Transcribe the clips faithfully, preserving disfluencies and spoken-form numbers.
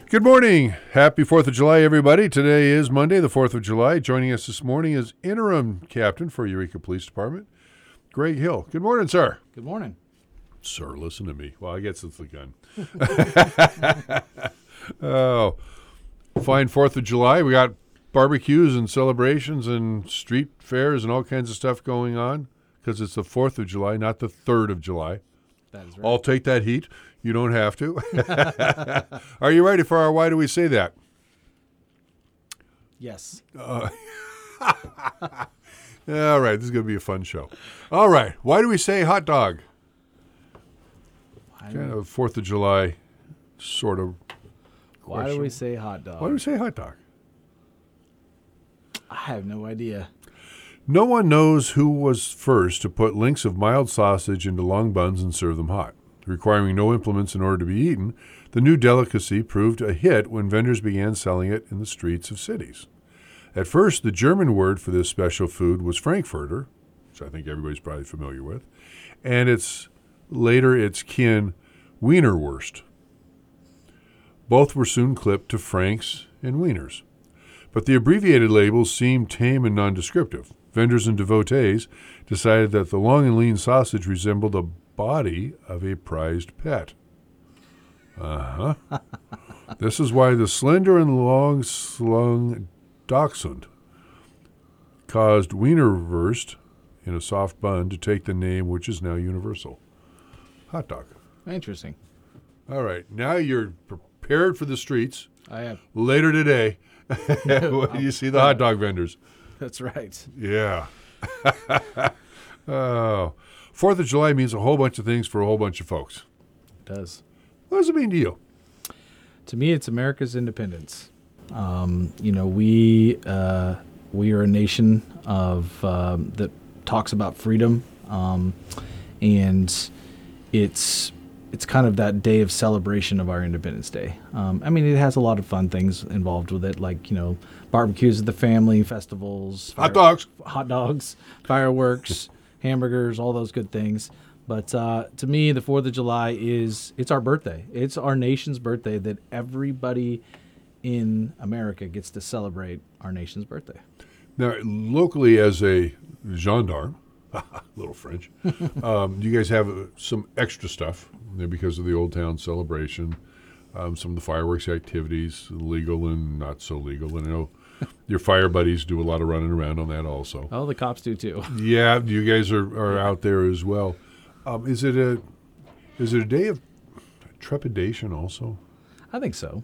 Good morning. Happy fourth of July, everybody. Today is Monday, the fourth of July. Joining us this morning is Interim Captain for Eureka Police Department, Greg Hill. Good morning, sir. Good morning. Sir, listen to me. Well, I guess it's the gun. Oh, fine fourth of July. We got barbecues and celebrations and street fairs and all kinds of stuff going on because it's the fourth of July, not the third of July. That is right. I'll take that heat. You don't have to. Are you ready for our Why Do We Say That? Yes. Uh, all right, this is going to be a fun show. All right, why do we say hot dog? Kind of fourth of July sort of Why question. do we say hot dog? Why do we say hot dog? I have no idea. No one knows who was first to put links of mild sausage into long buns and serve them hot. Requiring no implements in order to be eaten, the new delicacy proved a hit when vendors began selling it in the streets of cities. At first, the German word for this special food was Frankfurter, which I think everybody's probably familiar with, and its later its kin, Wienerwurst. Both were soon clipped to Franks and Wieners. But the abbreviated labels seemed tame and nondescriptive. Vendors and devotees decided that the long and lean sausage resembled a body of a prized pet. Uh-huh. This is why the slender and long-slung dachshund caused Wienerwurst in a soft bun to take the name which is now universal. Hot dog. Interesting. All right. Now you're prepared for the streets. I have. Later today, when you see the hot dog vendors. That's right. Yeah. Oh. Fourth of July means a whole bunch of things for a whole bunch of folks. It does. What does it mean to you? To me, it's America's independence. Um, you know, we uh, we are a nation of um, that talks about freedom, um, and it's it's kind of that day of celebration of our Independence Day. Um, I mean, it has a lot of fun things involved with it, like, you know, barbecues with the family, festivals, Hot dogs, hot dogs, fireworks. Hamburgers, all those good things. But uh, to me, the fourth of July is, it's our birthday. It's our nation's birthday that everybody in America gets to celebrate our nation's birthday. Now, locally as a gendarme, a little French, um, you guys have uh, some extra stuff because of the Old Town celebration, um, some of the fireworks activities, legal and not so legal. And I know your fire buddies do a lot of running around on that also. Oh, the cops do too. Yeah, you guys are, are out there as well. Um, is it a is it a day of trepidation also? I think so.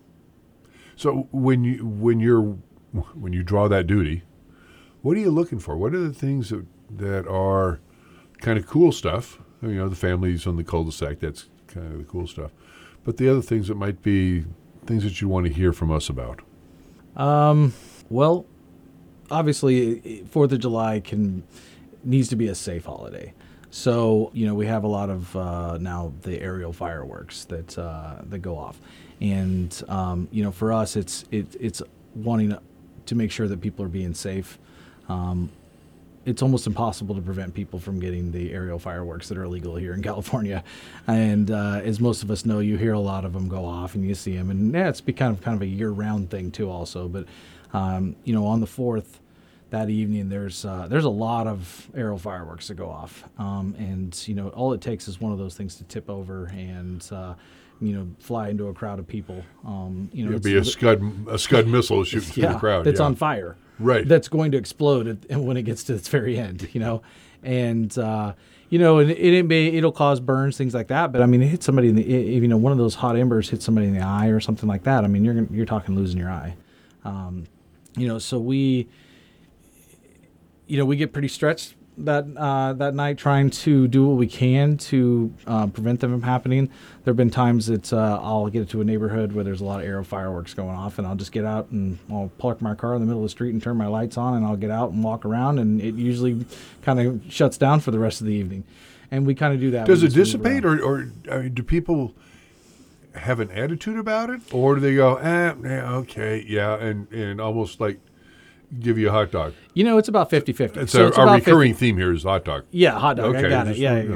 So when you when you're when you draw that duty, what are you looking for? What are the things that that are kind of cool stuff? You know, the families on the cul-de-sac, that's kind of the cool stuff. But the other things that might be things that you want to hear from us about. Um, well, obviously, Fourth of July can needs to be a safe holiday. So, you know, we have a lot of uh, now the aerial fireworks that uh, that go off, and um, you know, for us, it's it, it's wanting to make sure that people are being safe. Um, it's almost impossible to prevent people from getting the aerial fireworks that are illegal here in California. And uh, as most of us know, you hear a lot of them go off and you see them. And yeah, it's become kind of, kind of a year-round thing too also. But, um, you know, on the fourth, that evening, there's uh, there's a lot of aerial fireworks that go off. Um, and, you know, all it takes is one of those things to tip over and, uh, you know, fly into a crowd of people. Um, you know, It'd be a Scud a Scud missile shooting through yeah, the crowd. That's yeah. on fire. Right. That's going to explode at, when it gets to its very end, you know. And, uh, you know, it, it may, it'll cause burns, things like that. But, I mean, it hits somebody in the, it, you know, one of those hot embers hits somebody in the eye or something like that. I mean, you're you're talking losing your eye. Um, you know, so we, you know, we get pretty stretched that uh, that night trying to do what we can to uh, prevent them from happening. There have been times that uh, I'll get to a neighborhood where there's a lot of aerial fireworks going off, and I'll just get out and I'll park my car in the middle of the street and turn my lights on, and I'll get out and walk around, and it usually kind of shuts down for the rest of the evening. And we kind of do that. Does it dissipate, or, or I mean, do people have an attitude about it, or do they go, eh, yeah, okay, yeah, and, and almost like give you a hot dog? You know, it's about fifty-fifty. It's so a, it's our about recurring fifty theme here is hot dog. Yeah, hot dog. Okay, I got it. just Yeah, wanted to yeah. know.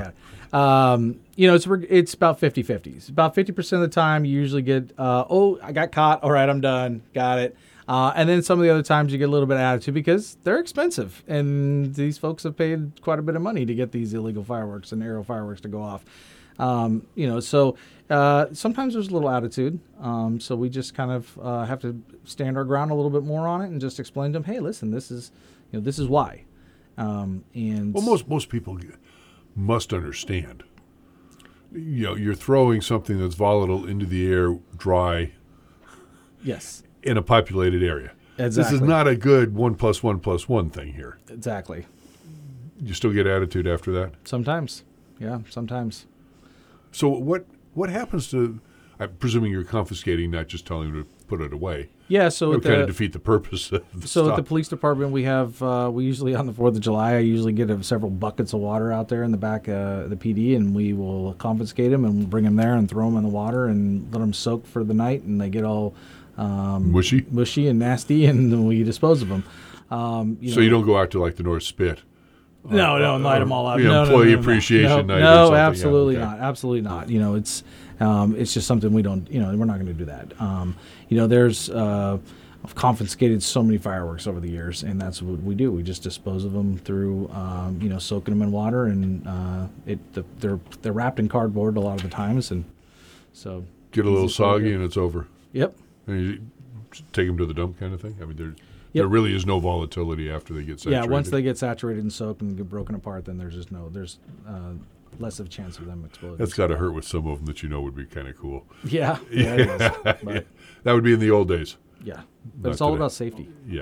Um, you know, it's it's about fifty-fifty. It's about fifty percent of the time you usually get, uh, oh, I got caught. All right, I'm done. Got it. Uh, and then some of the other times you get a little bit of attitude because they're expensive. And these folks have paid quite a bit of money to get these illegal fireworks and aerial fireworks to go off. Um, you know, so uh, sometimes there's a little attitude. Um, so we just kind of uh, have to stand our ground a little bit more on it and just explain to them, hey, listen, this is, you know, this is why. Um, and Well, most most people must understand. You know, you're throwing something that's volatile into the air, dry, yes, in a populated area. exactly. This is not a good one plus one plus one thing here. Exactly. You still get attitude after that. Sometimes. Yeah, sometimes. So what what happens to? I'm presuming you're confiscating, not just telling them to put it away. Yeah, so It at would kind the, of defeat the purpose of the so at stop. the police department, we have uh, we usually on the Fourth of July, I usually get uh, several buckets of water out there in the back uh, of the P D, and we will confiscate them and bring them there and throw them in the water and let them soak for the night, and they get all um, Mushy? mushy and nasty, and then we dispose of them. Um, you so know, you don't go out to like the North Spit. No, uh, no, uh, light them all up. you know, No, no, employee no, no, appreciation no, night or No, something. Yeah, absolutely okay. not. Absolutely not. You know, it's um, it's just something we don't. You know, we're not going to do that. Um, you know, there's uh, I've confiscated so many fireworks over the years, and that's what we do. We just dispose of them through, um, you know, soaking them in water, and uh, it the, they're they're wrapped in cardboard a lot of the times, and so Get a little easy for soggy you. and it's over. Yep. And you take them to the dump kind of thing. I mean, there Yep. there really is no volatility after they get saturated. Yeah, once they get saturated and soaked and get broken apart, then there's just no there's uh, less of a chance of them exploding. That's got to hurt with some of them that you know would be kind of cool. yeah, yeah, it is. But, That would be in the old days. yeah. But Not it's all today. about safety. Yeah.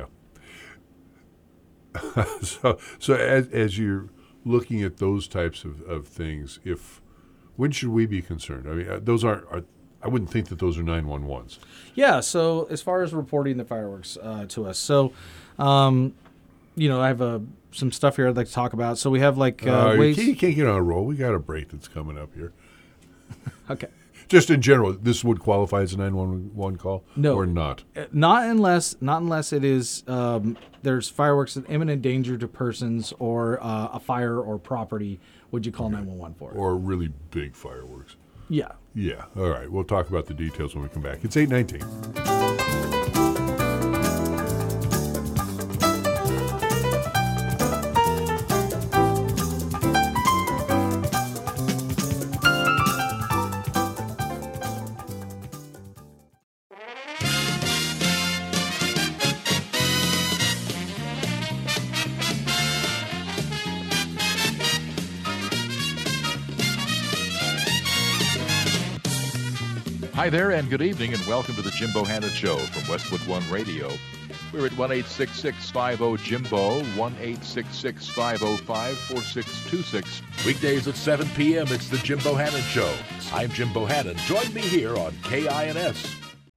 so so as as you're looking at those types of, of things, if when should we be concerned? I mean, uh, those aren't. Are, I wouldn't think that those are nine one ones. Yeah, so as far as reporting the fireworks uh, to us, so, um, you know, I have uh, some stuff here I'd like to talk about. So we have like uh, Uh, you, ways. can't, you can't get on a roll. We got a break that's coming up here. Okay. Just in general, this would qualify as a nine one one call, No. or not. Uh, Not unless, not unless it is um, there's fireworks of imminent danger to persons or uh, a fire or property. Would you call nine one one for it? Or really big fireworks. Yeah. Yeah. All right. We'll talk about the details when we come back. It's eight nineteen. Hi there, and good evening, and welcome to the Jim Bohannon Show from Westwood One Radio. We're at one eight six six, five oh, Jimbo, one eight six six, five oh five, four six two six. Weekdays at seven p.m., it's the Jim Bohannon Show. I'm Jim Bohannon. Join me here on K I N S.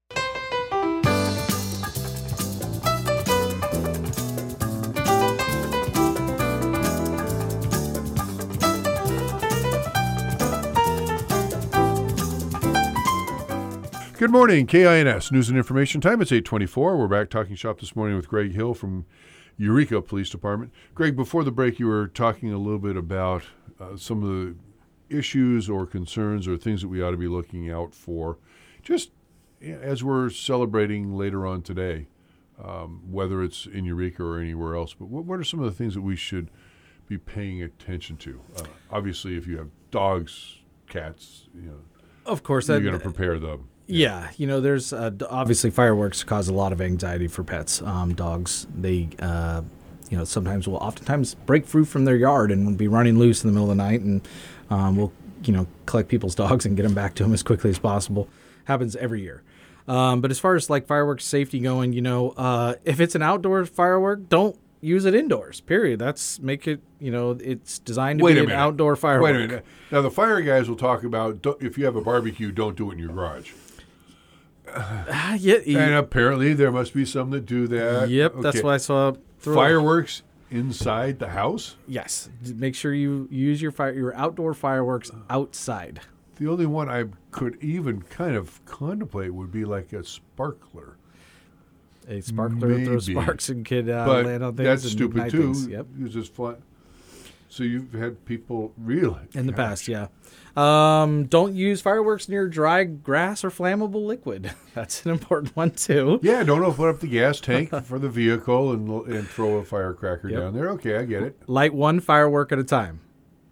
Good morning, K I N S News and Information Time. It's eight twenty-four. We're back talking shop this morning with Greg Hill from Eureka Police Department. Greg, before the break, you were talking a little bit about uh, some of the issues or concerns or things that we ought to be looking out for, just as we're celebrating later on today, um, whether it's in Eureka or anywhere else. But what, what are some of the things that we should be paying attention to? Uh, obviously, if you have dogs, cats, you know, Of course. you're that- going to prepare them. Yeah, you know, there's uh, d- obviously fireworks cause a lot of anxiety for pets. Um, dogs, they, uh, you know, sometimes will oftentimes break free from their yard and be running loose in the middle of the night, and um, we'll, you know, collect people's dogs and get them back to them as quickly as possible. Happens every year. Um, but as far as like fireworks safety going, you know, uh, if it's an outdoor firework, don't use it indoors. Period. That's make it. You know, it's designed to Wait be a an minute. outdoor firework. Wait a minute. Now, the fire guys will talk about don't, if you have a barbecue, don't do it in your garage. Ah, yeah, And apparently, there must be some that do that. yep, that's Okay. what I saw. throw- Fireworks inside the house? Yes, make sure you use your fire, your outdoor fireworks outside. The only one I could even kind of contemplate would be like a sparkler. A sparkler throws Maybe. sparks and could uh, but land on things. that's and stupid, ignite too. things. Yep. You just fly. So you've had people really In the Gosh. past, yeah. Um, don't use fireworks near dry grass or flammable liquid. That's an important one, too. Yeah, don't open up the gas tank for the vehicle and and throw a firecracker Yep. down there. Okay, I get it. Light one firework at a time.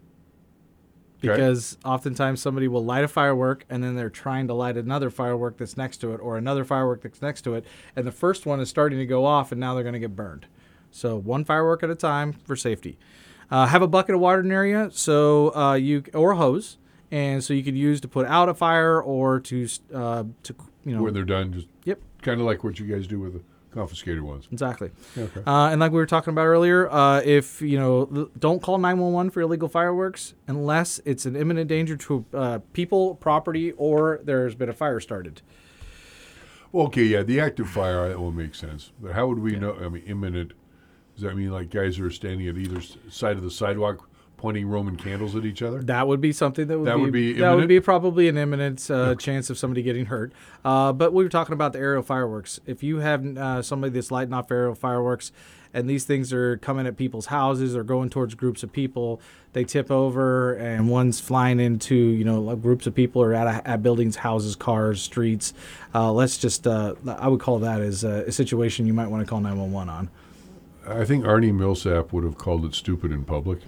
Okay. Because oftentimes somebody will light a firework and then they're trying to light another firework that's next to it or another firework that's next to it. And the first one is starting to go off and now they're going to get burned. So one firework at a time for safety. Uh, have a bucket of water in an area so uh, you or a hose. And so you could use to put out a fire or to, uh, to you know. When they're done, just Yep. kind of like what you guys do with the confiscated ones. Exactly. Okay. Uh, and like we were talking about earlier, uh, if, you know, l- don't call nine one one for illegal fireworks unless it's an imminent danger to uh, people, property, or there's been a fire started. Okay, yeah, the active fire, that will make sense. But how would we know? I mean, imminent, does that mean like guys are standing at either s- side of the sidewalk pointing Roman candles at each other? That would be something that would That be, would be that would imminent? be probably an imminent uh, chance of somebody getting hurt. Uh, but we were talking about the aerial fireworks. If you have uh, somebody that's lighting off aerial fireworks, and these things are coming at people's houses or going towards groups of people, they tip over, and one's flying into you know like groups of people or at, a, at buildings, houses, cars, streets. Uh, let's just uh, I would call that as a, a situation you might want to call nine one one on. I think Arnie Millsap would have called it stupid in public.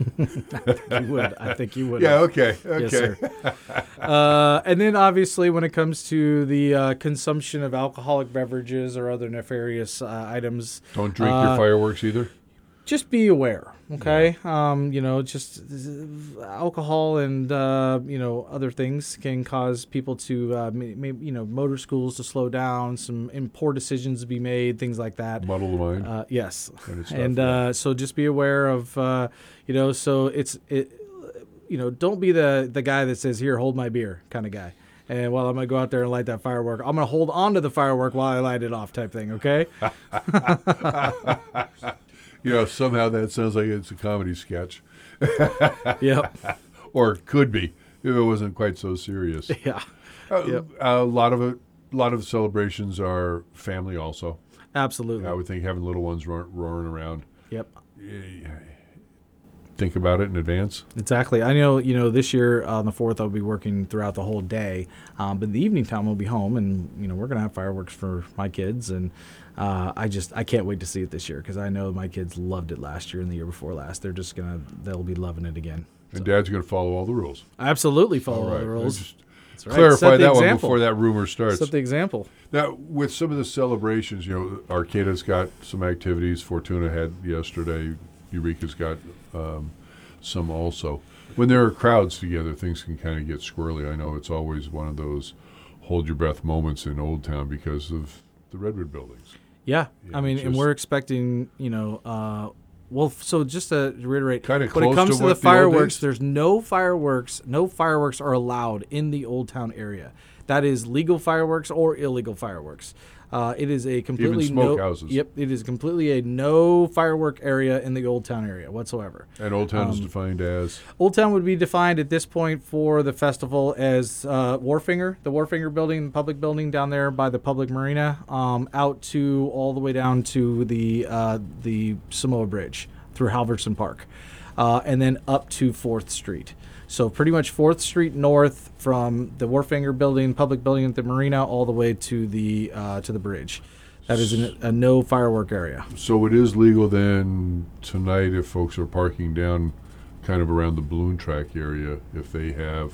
You would, I think you would. Yeah, okay, okay. Yes, sir. uh, and then obviously when it comes to the uh, consumption of alcoholic beverages or other nefarious uh, items, Don't drink uh, your fireworks either. just be aware, okay? Um, you know, just uh, alcohol and, uh, you know, other things can cause people to, uh, may, may, you know, motor schools to slow down, some im- poor decisions to be made, things like that. Muddle the mind. Uh, yes. Kind of stuff, And yeah. uh, so just be aware of, uh, you know, so it's, it, you know, don't be the, the guy that says, here, hold my beer kind of guy. And while I'm going to go out there and light that firework, I'm going to hold on to the firework while I light it off type thing, okay? You know, somehow that sounds like it's a comedy sketch. Yep. Or it could be, if it wasn't quite so serious. Yeah. Uh, Yep. A lot of it, a lot of celebrations are family also. Absolutely. I would think having little ones roar, roaring around. Yep. Think about it in advance. Exactly. I know, you know, this year on the fourth, I'll be working throughout the whole day. Um, but the evening time, we'll be home, and, you know, we're going to have fireworks for my kids. And uh, I just, I can't wait to see it this year because I know my kids loved it last year and the year before last. They're just going to, they'll be loving it again. And Dad's going to follow all the rules. Absolutely follow All all right. the rules. Just That's right. clarify Set the that one example. before that rumor starts. Set the example. Now, with some of the celebrations, you know, Arcada's got some activities. Fortuna had yesterday. Eureka's got um, some also. When there are crowds together, things can kind of get squirrely. I know it's always one of those hold your breath moments in Old Town because of the Redwood buildings. Yeah. Yeah, I mean, and just- we're expecting, you know, uh, well, so just to reiterate, Kinda when it close comes to to, what the the old fireworks, days? there's no fireworks. No fireworks are allowed in the Old Town area. That is legal fireworks or illegal fireworks. Uh, it is a completely smoke no, houses. Yep, it is completely a no firework area in the Old Town area whatsoever. And Old Town Um, is defined as Old Town would be defined at this point for the festival as uh, Wharfinger, the Wharfinger building, the public building down there by the public marina, um, out to all the way down to the uh, the Samoa Bridge through Halverson Park, uh, and then up to fourth Street. So pretty much fourth Street north from the Wharfinger building, public building at the marina, all the way to the uh, to the bridge. That is an, a no firework area. So it is legal then tonight if folks are parking down kind of around the balloon track area if they have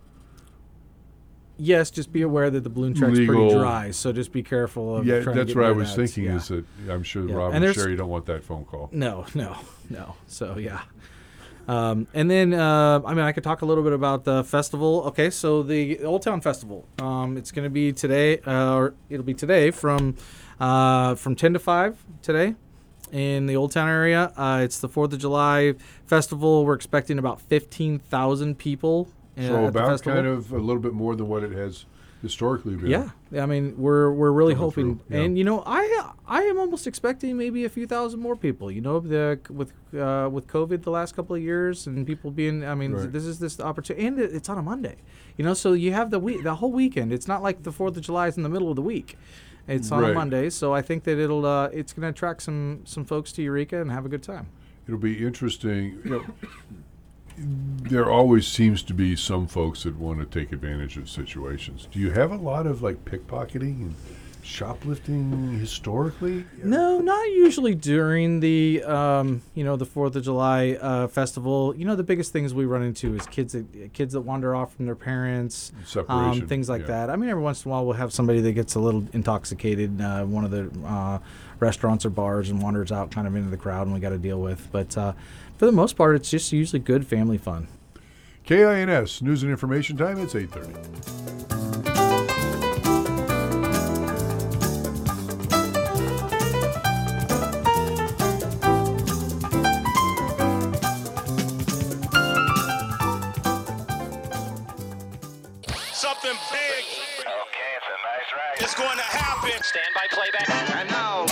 Yes, just be aware that the balloon track's Legal- pretty dry, so just be careful of yeah trying to that's get what I near was that. thinking Yeah. is that I'm sure Yeah. Rob And and there's- Sherry don't want that phone call. No, no, no. So yeah. Um, and then uh, I mean I could talk a little bit about the festival. Okay, so the Old Town Festival. Um, it's going to be today, uh, or it'll be today from uh, from ten to five today in the Old Town area. Uh, it's the Fourth of July festival. We're expecting about fifteen thousand people. Uh, So at the about festival. kind of a little bit more than what it has historically been. Yeah, I mean we're we're really Coming hoping, through, yeah. and you know I I am almost expecting maybe a few thousand more people. You know, the with uh, with COVID the last couple of years and people being, I mean, Right. this is this opportunity, and it, it's on a Monday. You know, so you have the week, the whole weekend. It's not like the Fourth of July is in the middle of the week. It's on Right. a Monday, so I think that it'll uh, it's going to attract some some folks to Eureka and have a good time. It'll be interesting. You know, there always seems to be some folks that want to take advantage of situations. Do you have a lot of like pickpocketing and shoplifting historically? No, not usually during the um, you know the Fourth of July uh, festival. You know, the biggest things we run into is kids that kids that wander off from their parents, Separation, um, things like yeah. that. I mean, every once in a while we'll have somebody that gets a little intoxicated in uh, one of the uh, restaurants or bars and wanders out kind of into the crowd, and we got to deal with. But uh, for the most part, it's just usually good family fun. K I N S News and Information Time. It's eight thirty. Something big. Okay, it's a nice ride. It's going to happen. Stand by playback. And now,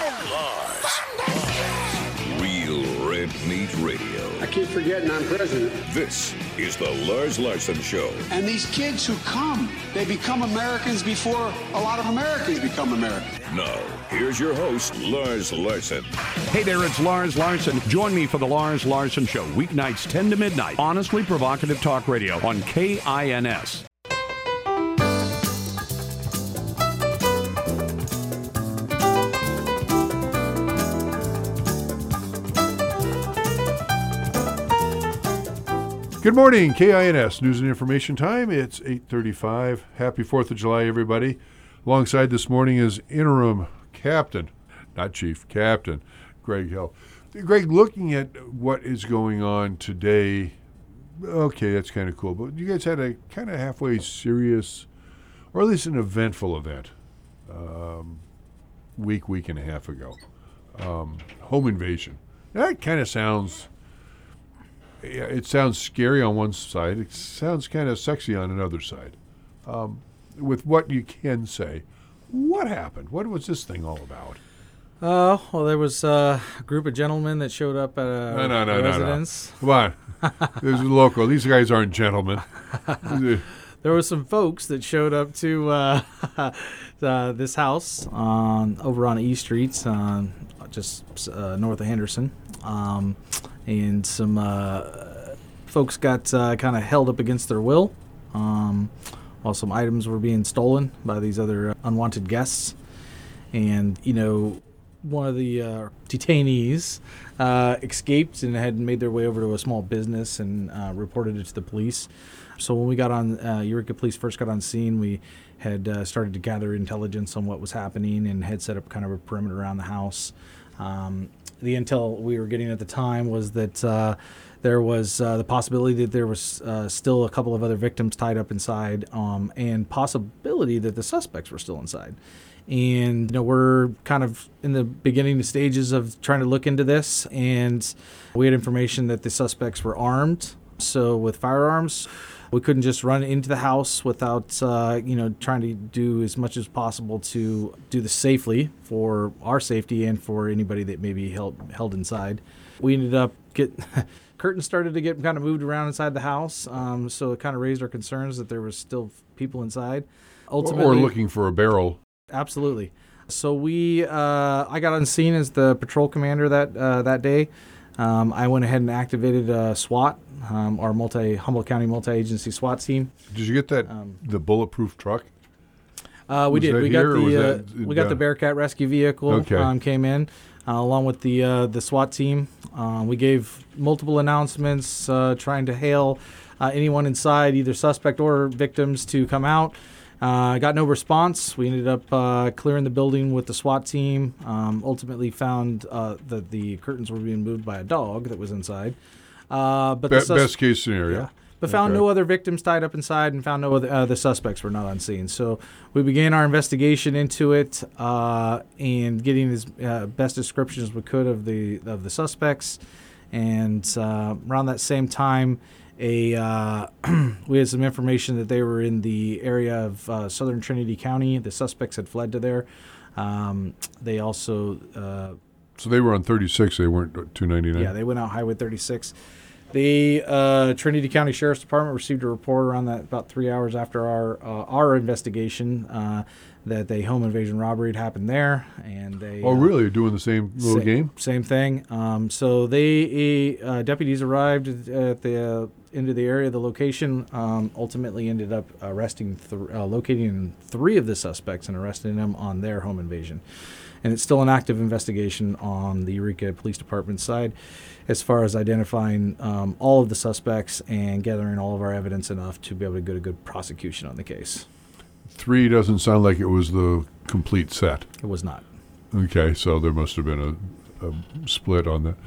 Real Red Meat Radio. I keep forgetting I'm president. This is the Lars Larson Show. And these kids who come, they become Americans before a lot of Americans become Americans. Now, here's your host, Lars Larson. Hey there, it's Lars Larson. Join me for the Lars Larson Show, weeknights ten to midnight. Honestly provocative talk radio on K I N S. Good morning, K I N S News and Information Time. It's eight thirty-five. Happy fourth of July, everybody. Alongside this morning is interim captain, not chief, captain, Greg Hill. Greg, looking at what is going on today, okay, that's kind of cool, but you guys had a kind of halfway serious, or at least an eventful event, um, week, week and a half ago. Um, home invasion. That kind of sounds... Yeah, it sounds scary on one side. It sounds kind of sexy on another side. Um, with what you can say, what happened? What was this thing all about? Uh, well, there was uh, a group of gentlemen that showed up at a No, no, no, no, residence. no. Come on. This is local. These guys aren't gentlemen. There were some folks that showed up to uh, uh, this house on over on E Street, uh, just uh, north of Henderson. Um, and some uh, folks got uh, kind of held up against their will um, while some items were being stolen by these other unwanted guests. And, you know, one of the uh, detainees uh, escaped and had made their way over to a small business and uh, reported it to the police. So when we got on, uh, Eureka Police first got on scene, we had uh, started to gather intelligence on what was happening and had set up kind of a perimeter around the house. Um, the intel we were getting at the time was that uh, there was uh, the possibility that there was uh, still a couple of other victims tied up inside, um, and possibility that the suspects were still inside. And, you know, we're kind of in the beginning stages of trying to look into this, and we had information that the suspects were armed. So with firearms, we couldn't just run into the house without, uh, you know, trying to do as much as possible to do this safely for our safety and for anybody that may be held, held inside. We ended up get curtains started to get kind of moved around inside the house, um, so it kind of raised our concerns that there was still people inside. Ultimately, or looking for a barrel. Absolutely. So we, uh, I got on scene as the patrol commander that uh, that day. Um, I went ahead and activated uh, SWAT, um, our multi Humboldt County multi-agency SWAT team. Did you get that Um, the bulletproof truck? Uh, we Was did. that We here, or got was the uh, that, we got uh, the Bearcat rescue vehicle. Okay. Um, came in uh, along with the uh, the SWAT team. Uh, we gave multiple announcements uh, trying to hail uh, anyone inside, either suspect or victims, to come out. I uh, got no response. We ended up uh, clearing the building with the SWAT team. Um, ultimately found uh, that the curtains were being moved by a dog that was inside. Uh, but Be- the sus- best case scenario. Yeah. But found Okay. no other victims tied up inside, and found no other uh, the suspects were not on scene. So we began our investigation into it uh, and getting as uh, best description as we could of the of the suspects. And uh, around that same time, a uh, we had some information that they were in the area of uh, Southern Trinity County. The suspects had fled to there. Um, they also uh, So they were on thirty-six. They weren't two ninety-nine. yeah they went out Highway thirty-six. The uh, Trinity County Sheriff's Department received a report around that about three hours after our uh, our investigation uh, that a home invasion robbery had happened there, and they Oh, uh, really? You're doing the same little sa- game? Same thing. Um, so they uh, deputies arrived at the uh, into the area, the location. Um, ultimately, ended up arresting, th- uh, locating three of the suspects and arresting them on their home invasion. And it's still an active investigation on the Eureka Police Department side, as far as identifying um, all of the suspects and gathering all of our evidence enough to be able to get a good prosecution on the case. Three doesn't sound like it was the complete set. It was not. Okay, so there must have been a, a split on that.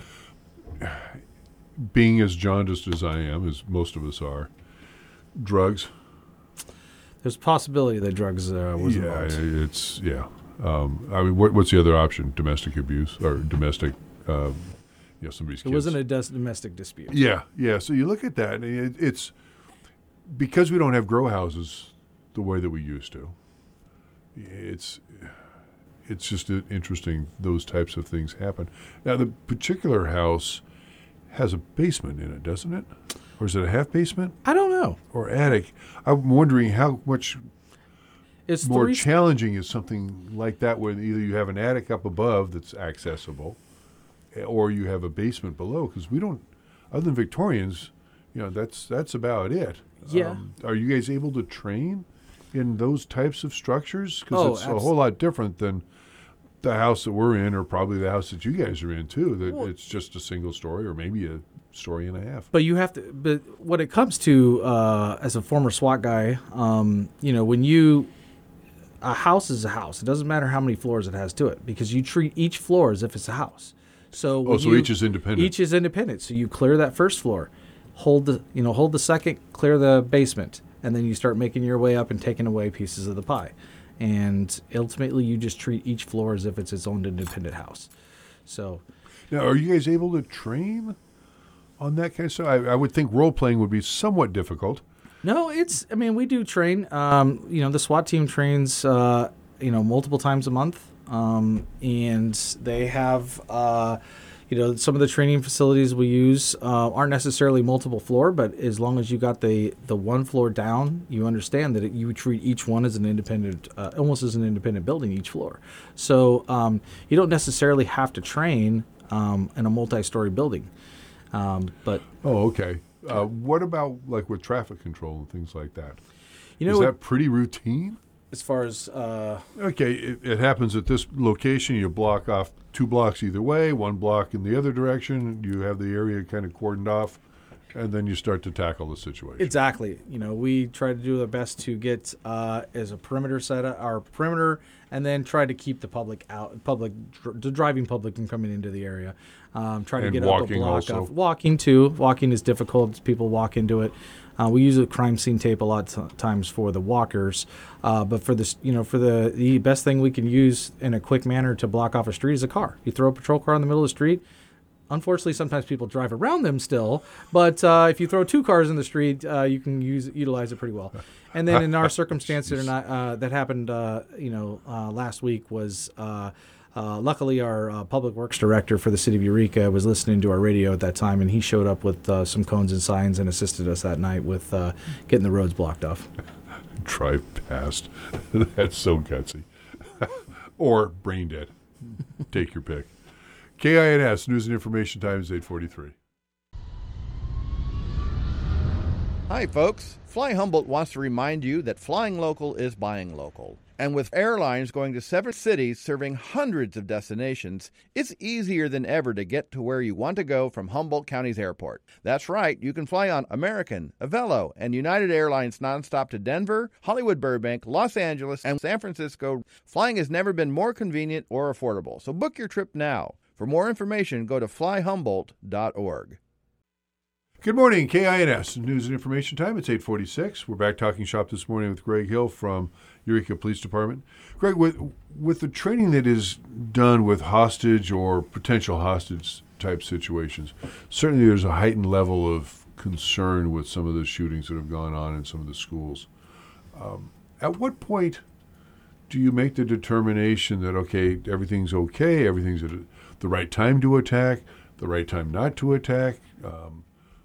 Being as jaundiced as I am, as most of us are, drugs. There's a possibility that drugs uh, was yeah, involved. it's yeah. Um, I mean, what, what's the other option? Domestic abuse or domestic? Um, yeah, somebody's. It kids. wasn't a des- domestic dispute. Yeah, yeah. So you look at that, and it, it's because we don't have grow houses the way that we used to. It's it's just interesting those types of things happen. Now, the particular house has a basement in it, doesn't it? Or is it a half basement I don't know. or attic? I'm wondering how much It's more three. challenging is something like that, where either you have an attic up above that's accessible, or you have a basement below. Because we don't, other than Victorians, you know, that's that's about it. Yeah. Um, are you guys able to train in those types of structures? Because Oh, it's a abs- whole lot different than the house that we're in, or probably the house that you guys are in too. That Well- it's just a single story, or maybe a story and a half. But you have to. But when it comes to uh, as a former SWAT guy, um, you know, when you a house is a house. It doesn't matter how many floors it has to it, because you treat each floor as if it's a house. So Oh, when so you- each is independent. Each is independent. So you clear that first floor, hold the you know hold the second, clear the basement, and then you start making your way up and taking away pieces of the pie. And ultimately, you just treat each floor as if it's its own independent house. So Now, are you guys able to train on that kind of stuff? I, I would think role playing would be somewhat difficult. no, it's. I mean, we do train. Um, you know, the SWAT team trains. Uh, you know, multiple times a month, um, and they have. Uh, you know, some of the training facilities we use uh, aren't necessarily multiple floor, but as long as you got the the one floor down, you understand that it, you treat each one as an independent, uh, almost as an independent building, each floor. So um, you don't necessarily have to train um, in a multi-story building, um, but Oh, okay. Uh, what about like with traffic control and things like that? you know, Is that pretty routine? as far as uh, Okay, it, it happens at this location. You block off two blocks either way, one block in the other direction. You have the area kind of cordoned off, and then you start to tackle the situation. Exactly. You know, we try to do our best to get uh, as a perimeter set up, our perimeter, and then try to keep the public out, public, dr- the driving public from coming into the area. Um, try to And get up a walking block also. off. Walking too. Walking is difficult. People walk into it. Uh, we use a crime scene tape a lot of times for the walkers, uh, but for this, you know, for the the best thing we can use in a quick manner to block off a street is a car. You throw a patrol car in the middle of the street. Unfortunately, sometimes people drive around them still, but uh, if you throw two cars in the street, uh, you can use utilize it pretty well. And then in our circumstance that, are not, uh, that happened, uh, you know, uh, last week was uh, uh, luckily our uh, public works director for the city of Eureka was listening to our radio at that time, and he showed up with uh, some cones and signs and assisted us that night with uh, getting the roads blocked off. Drive past. That's so gutsy. Or brain dead. Take your pick. K I N S, News and Information Times, eight forty-three. Hi, folks. Fly Humboldt wants to remind you that flying local is buying local. And with airlines going to seven cities serving hundreds of destinations, it's easier than ever to get to where you want to go from Humboldt County's airport. That's right, you can fly on American, Avelo, and United Airlines nonstop to Denver, Hollywood Burbank, Los Angeles, and San Francisco. Flying has never been more convenient or affordable, so book your trip now. For more information, go to fly humboldt dot org. Good morning, K I N S, News and Information Time. It's eight forty-six. We're back talking shop this morning with Greg Hill from Eureka Police Department. Greg, with, with the training that is done with hostage or potential hostage type situations, certainly there's a heightened level of concern with some of the shootings that have gone on in some of the schools. Um, at what point do you make the determination that, okay, everything's okay, everything's at the right time to attack, the right time not to attack? Um,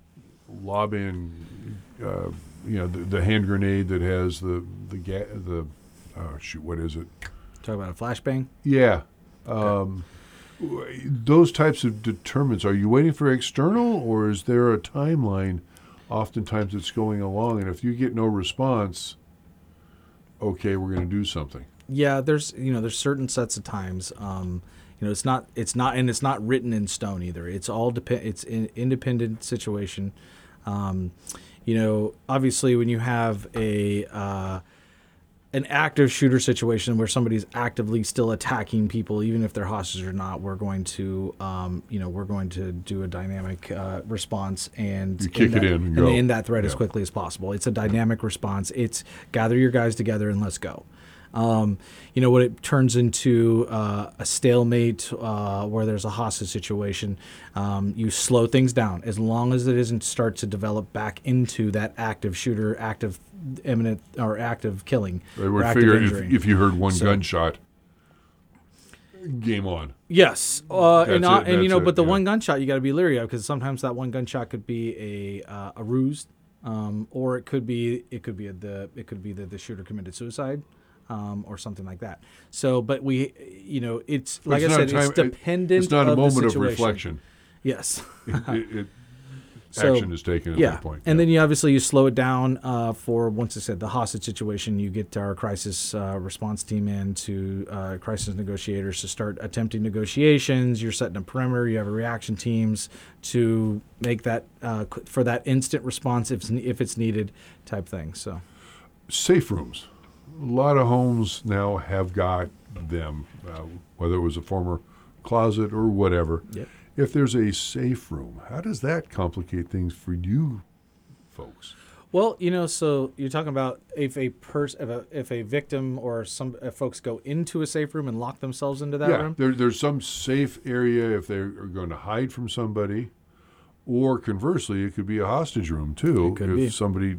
lob in, uh, you know, the, the hand grenade that has the the ga- the oh shoot, what is it? Talk about a flashbang. Yeah. Um, okay. Those types of determinants. Are you waiting for external, or is there a timeline? Oftentimes, it's going along, and if you get no response, okay, we're going to do something. Yeah, there's you know there's certain sets of times. Um, you know, it's not it's not and it's not written in stone either. It's all depend. It's an independent situation. Um, you know, obviously, when you have a uh, an active shooter situation where somebody's actively still attacking people, even if they're hostages or not, we're going to, um, you know, we're going to do a dynamic uh, response and you kick end it that, in and, and go. end that threat yeah. as quickly as possible. It's a dynamic response. It's gather your guys together and let's go. Um, you know, when it turns into uh, a stalemate uh, where there's a hostage situation, um, you slow things down as long as it doesn't start to develop back into that active shooter, active imminent or active killing. I or would active figure if, injury. if you heard one So- gunshot, game on. Yes, uh, and That's uh, it, and you that's know, it, but the yeah. one gunshot you got to be leery of because sometimes that one gunshot could be a uh, a ruse, um, or it could be it could be a, the it could be that the shooter committed suicide. Um, or something like that. So, but we, you know, it's But like it's I not said, a it's time- it- dependent. It's not a of the moment of situation. reflection. Yes. It, it, it, So, action is taken at yeah. that point. And yeah. then you obviously you slow it down uh, for once I said the hostage situation. You get our crisis uh, response team in to uh, crisis negotiators to start attempting negotiations. You're setting a perimeter. You have a reaction teams to make that uh, c- for that instant response if it's, ne- if it's needed type thing. So Safe rooms. A lot of homes now have got them, uh, whether it was a former closet or whatever. Yep. If there's a safe room, how does that complicate things for you folks? well, you know, so you're talking about if a person, if a, if a victim or some if folks go into a safe room and lock themselves into that yeah, room. there, there's some safe area if they're going to hide from somebody, or conversely, it could be a hostage room too. It could if be. somebody,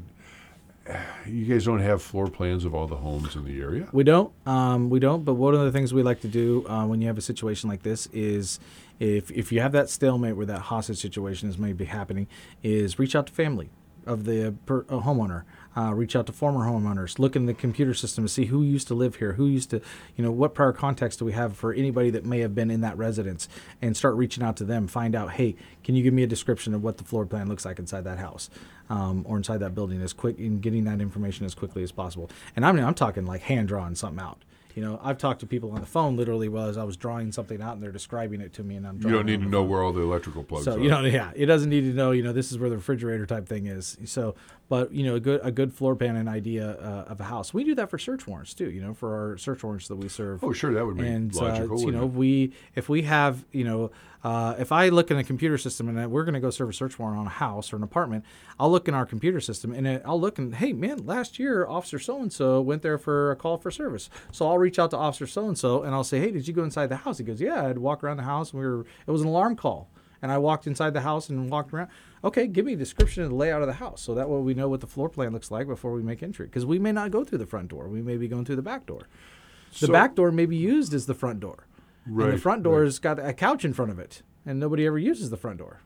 you guys don't have floor plans of all the homes in the area. We don't. Um, we don't. But one of the things we like to do uh, when you have a situation like this is, if if you have that stalemate where that hostage situation is maybe happening, is reach out to family of the per, uh, homeowner. Uh, reach out to former homeowners. Look in the computer system to see who used to live here, who used to, you know, what prior context do we have for anybody that may have been in that residence, and start reaching out to them. Find out, hey, can you give me a description of what the floor plan looks like inside that house, um, or inside that building, as quick in getting that information as quickly as possible. And I'm I'm talking like hand drawing something out. You know, I've talked to people on the phone literally while as I was drawing something out, and they're describing it to me, and I'm You drawing don't need it on to the know phone. where all the electrical plugs So are. you know, yeah, it doesn't need to know. You know, this is where the refrigerator type thing is. So, but you know, a good a good floor plan and idea uh, of a house. We do that for search warrants too. You know, for our search warrants that we serve. Oh, sure, that would be and logical. uh, you wouldn't know, it? we if we have you know, uh, if I look in a computer system and we're going to go serve a search warrant on a house or an apartment, I'll look in our computer system and it, I'll look and hey man, last year Officer so and so went there for a call for service. So I'll reach out to Officer so and so and I'll say, hey, did you go inside the house? He goes, yeah, I'd walk around the house and we were. It was an alarm call. And I walked inside the house and walked around. Okay, give me a description of the layout of the house. So that way we know what the floor plan looks like before we make entry. Because we may not go through the front door. We may be going through the back door. The So- back door may be used as the front door. And the Right, front door has got a couch in front of it. And nobody ever uses the front door.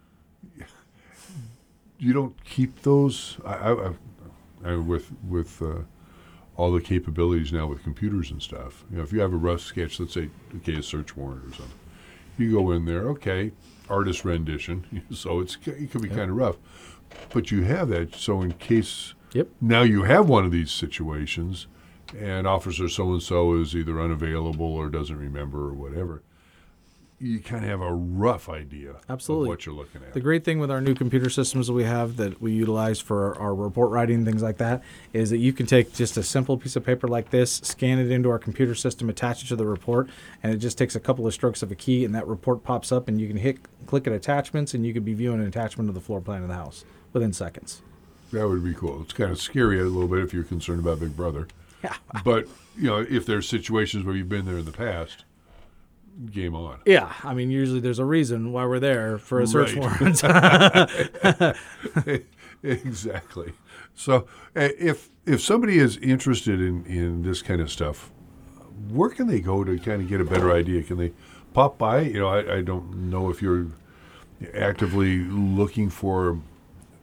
You don't keep those. I, I, I, I with with uh, all the capabilities now with computers and stuff. You know, if you have a rough sketch, let's say, okay, a search warrant or something, you go in there, okay, artist rendition. So it's it could be kind of rough, but you have that. So in case Yep. now you have one of these situations, and Officer so and so is either unavailable or doesn't remember or whatever. You kind of have a rough idea Absolutely. of what you're looking at. The great thing with our new computer systems that we have that we utilize for our report writing and things like that is that you can take just a simple piece of paper like this, scan it into our computer system, attach it to the report, and it just takes a couple of strokes of a key, and that report pops up, and you can hit click at attachments, and you could be viewing an attachment of the floor plan of the house within seconds. That would be cool. It's kind of scary a little bit if you're concerned about Big Brother. Yeah. But, you know, if there's situations where you've been there in the past, game on. Yeah, I mean, usually there's a reason why we're there for a search Right. warrant. Exactly. So uh, if if somebody is interested in, in this kind of stuff, where can they go to kind of get a better idea? Can they pop by? You know, I, I don't know if you're actively looking for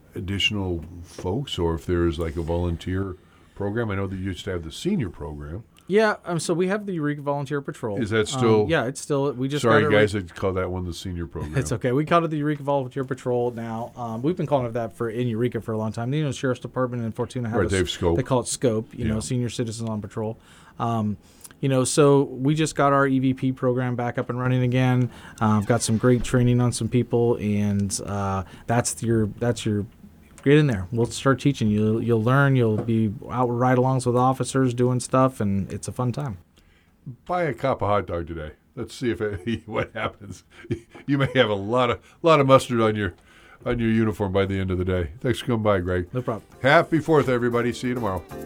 additional folks, or if there's like a volunteer program. I know that you used to have the senior program. Yeah, um, so we have the Eureka Volunteer Patrol. Is that still? Um, yeah, it's still. We just sorry, got it guys, right. I call that one the senior program. It's okay. We call it the Eureka Volunteer Patrol now. Um, we've been calling it that for in Eureka for a long time. You know, the Sheriff's Department in Fortuna have Right, a, they have Scope. They call it Scope. You Yeah. know, Senior Citizens on Patrol. Um, you know, so we just got our E V P program back up and running again. Uh, I've got some great training on some people, and uh, that's your that's your. Get in there. We'll start teaching you. You'll, you'll learn. You'll be out ride-alongs with officers doing stuff, and it's a fun time. Buy a cup of hot dog today. Let's see if it, what happens. You may have a lot of lot of mustard on your on your uniform by the end of the day. Thanks for coming by, Greg. No problem. Happy Fourth, everybody. See you tomorrow.